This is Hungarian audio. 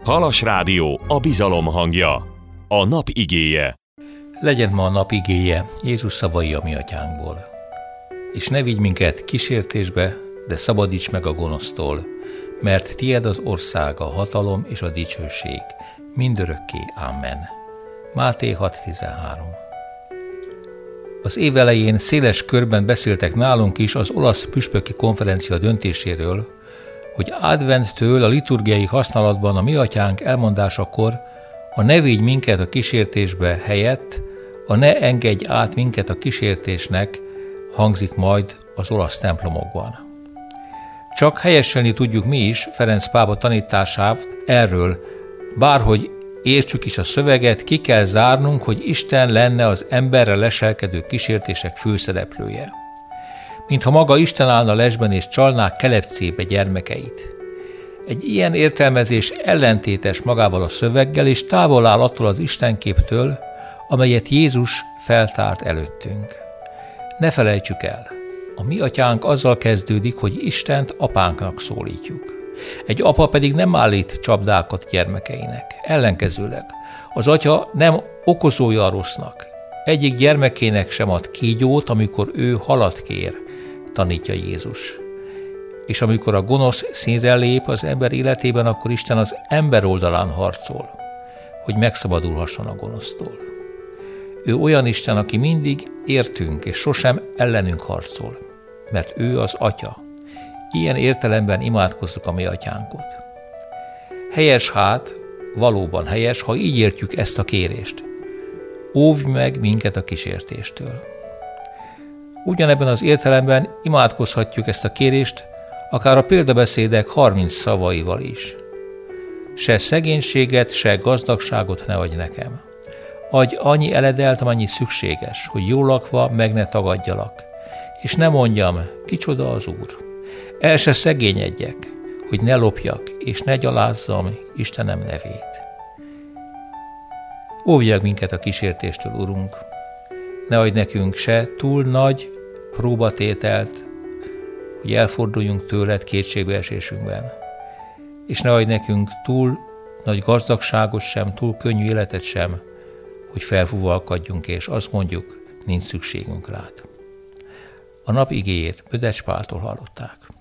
Halas Rádió, a bizalom hangja. A nap igéje. Legyen ma a nap igéje Jézus szavai a mi atyánkból. És ne vigy minket kísértésbe, de szabadíts meg a gonosztól, mert tied az ország, a hatalom és a dicsőség, mindörökké. Amen. Máté 6.13. Az év elején széles körben beszéltek nálunk is az olasz püspöki konferencia döntéséről, hogy adventtől a liturgiai használatban a mi atyánk elmondásakor a ne vigy minket a kísértésbe helyett a ne engedj át minket a kísértésnek hangzik majd az olasz templomokban. Csak helyeselni tudjuk mi is Ferenc pápa tanítását erről, bárhogy értsük is a szöveget, ki kell zárnunk, hogy Isten lenne az emberre leselkedő kísértések főszereplője. Mintha maga Isten állna lesben és csalná kelepcébe gyermekeit. Egy ilyen értelmezés ellentétes magával a szöveggel, és távol áll attól az Istenképtől, amelyet Jézus feltárt előttünk. Ne felejtsük el, a mi atyánk azzal kezdődik, hogy Istent apánknak szólítjuk. Egy apa pedig nem állít csapdákat gyermekeinek. Ellenkezőleg, az atya nem okozója a rossznak. Egyik gyermekének sem ad kígyót, amikor ő halat kér, tanítja Jézus. És amikor a gonosz színre lép az ember életében, akkor Isten az ember oldalán harcol, hogy megszabadulhasson a gonosztól. Ő olyan Isten, aki mindig értünk és sosem ellenünk harcol, mert ő az Atya. Ilyen értelemben imádkozzuk a mi atyánkot. Helyes valóban helyes, ha így értjük ezt a kérést. Óvj meg minket a kísértéstől. Ugyanebben az értelemben imádkozhatjuk ezt a kérést, akár a példabeszédek 30 szavaival is. Se szegénységet, se gazdagságot ne adj nekem. Adj annyi eledelt, amennyi szükséges, hogy jól lakva meg ne tagadjalak, és ne mondjam, kicsoda az Úr. El se szegényedjek, hogy ne lopjak, és ne gyalázzam Istenem nevét. Óvj meg minket a kísértéstől, Urunk. Ne adj nekünk se túl nagy próbatételt, hogy elforduljunk tőled kétségbeesésünkben. És ne adj nekünk túl nagy gazdagságot sem, túl könnyű életet sem, hogy felfúvalkodjunk, és azt mondjuk, nincs szükségünk rád. A nap igéjét Bödecs Páltól hallották.